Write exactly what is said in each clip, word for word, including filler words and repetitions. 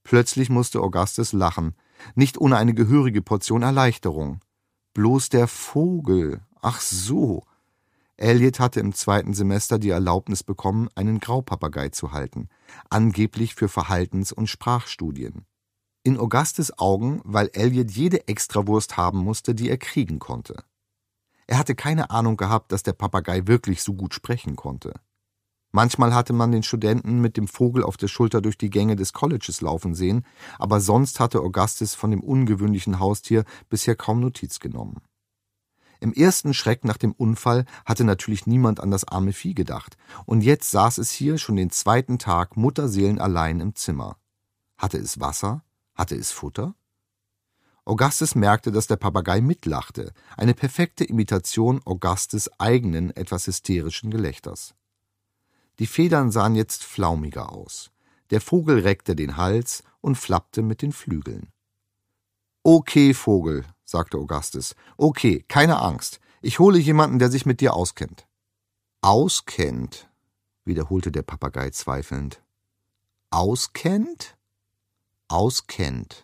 Plötzlich musste Augustus lachen, nicht ohne eine gehörige Portion Erleichterung. Bloß der Vogel, ach so. Elliot hatte im zweiten Semester die Erlaubnis bekommen, einen Graupapagei zu halten, angeblich für Verhaltens- und Sprachstudien. In Augustus' Augen, weil Elliot jede Extrawurst haben musste, die er kriegen konnte. Er hatte keine Ahnung gehabt, dass der Papagei wirklich so gut sprechen konnte. Manchmal hatte man den Studenten mit dem Vogel auf der Schulter durch die Gänge des Colleges laufen sehen, aber sonst hatte Augustus von dem ungewöhnlichen Haustier bisher kaum Notiz genommen. Im ersten Schreck nach dem Unfall hatte natürlich niemand an das arme Vieh gedacht, und jetzt saß es hier schon den zweiten Tag mutterseelenallein im Zimmer. Hatte es Wasser? Hatte es Futter? Augustus merkte, dass der Papagei mitlachte, eine perfekte Imitation Augustus' eigenen, etwas hysterischen Gelächters. Die Federn sahen jetzt flaumiger aus. Der Vogel reckte den Hals und flappte mit den Flügeln. »Okay, Vogel«, sagte Augustus. »Okay, keine Angst. Ich hole jemanden, der sich mit dir auskennt.« »Auskennt?«, wiederholte der Papagei zweifelnd. »Auskennt?« »Auskennt.«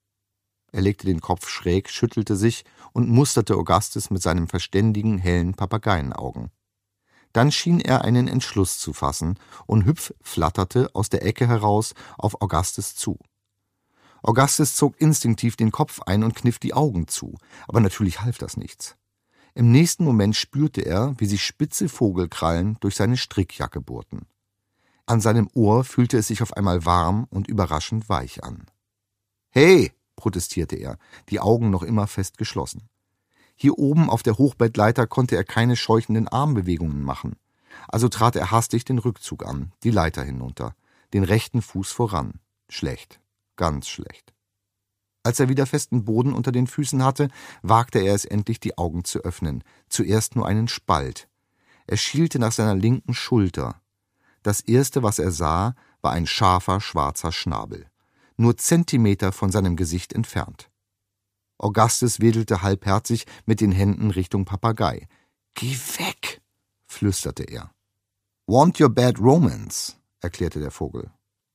Er legte den Kopf schräg, schüttelte sich und musterte Augustus mit seinen verständigen, hellen Papageienaugen. Dann schien er einen Entschluss zu fassen, und Hüpf flatterte aus der Ecke heraus auf Augustus zu. Augustus zog instinktiv den Kopf ein und kniff die Augen zu, aber natürlich half das nichts. Im nächsten Moment spürte er, wie sich spitze Vogelkrallen durch seine Strickjacke bohrten. An seinem Ohr fühlte es sich auf einmal warm und überraschend weich an. »Hey«, protestierte er, die Augen noch immer fest geschlossen. Hier oben auf der Hochbettleiter konnte er keine scheuchenden Armbewegungen machen. Also trat er hastig den Rückzug an, die Leiter hinunter, den rechten Fuß voran. Schlecht, ganz schlecht. Als er wieder festen Boden unter den Füßen hatte, wagte er es endlich, die Augen zu öffnen, zuerst nur einen Spalt. Er schielte nach seiner linken Schulter. Das Erste, was er sah, war ein scharfer, schwarzer Schnabel, nur Zentimeter von seinem Gesicht entfernt. Augustus wedelte halbherzig mit den Händen Richtung Papagei. »Geh weg«, flüsterte er. »Want your bad romance«, erklärte der Vogel.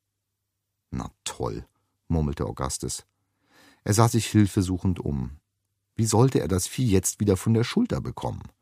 »Na toll«, murmelte Augustus. Er sah sich hilfesuchend um. Wie sollte er das Vieh jetzt wieder von der Schulter bekommen?